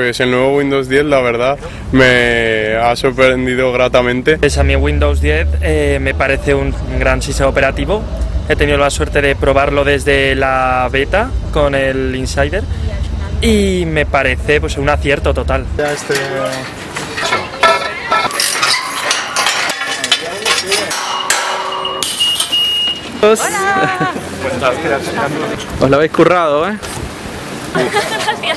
Pues el nuevo Windows 10, la verdad, me ha sorprendido gratamente. Pues a mí Windows 10 me parece un gran sistema operativo. He tenido la suerte de probarlo desde la beta con el Insider y me parece pues un acierto total. Hola. Os lo habéis currado, ¿eh? Gracias.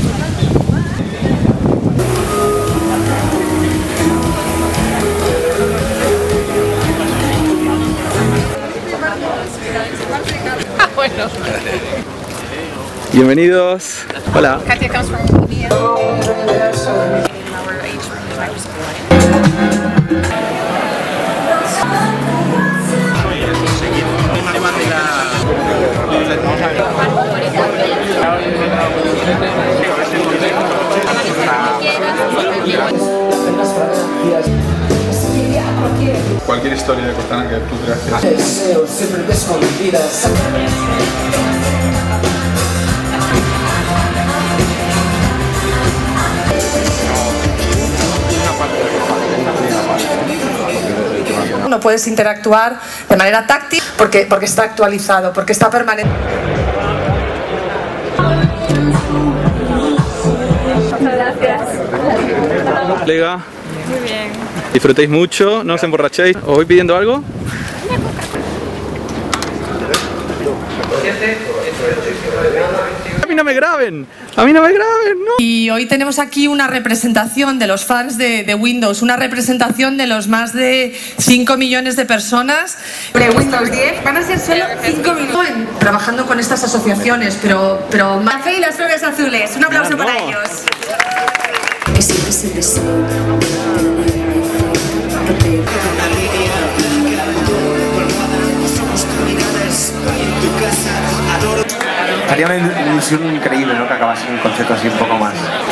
Bueno. Bienvenidos. Hola. Katia comes from India. Cualquier historia de Cortana que tú creas que no puedes interactuar de manera táctil porque está actualizado, porque está permanente. Gracias. Colega. Muy bien. Disfrutéis mucho, no os emborrachéis. ¿Os voy pidiendo algo? A mí no me graben, a mí no me graben, no. Y hoy tenemos aquí una representación de los fans de Windows, una representación de los más de 5 millones de personas. De Windows 10 van a ser solo 5 minutos. Trabajando con estas asociaciones, pero La fe y las flores azules. Un aplauso para ellos. Sería una ilusión increíble, ¿no? Que acabase un concierto así un poco más.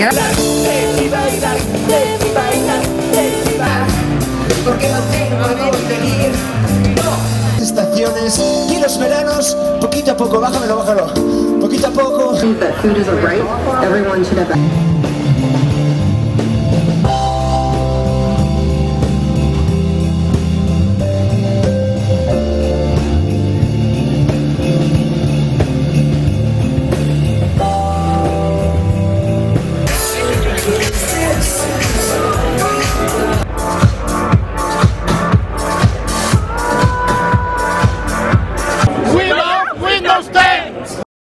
Porque no tengo dónde ir. Estaciones y los veranos, poquito a poco, bájamelo, bájalo. Poquito a poco.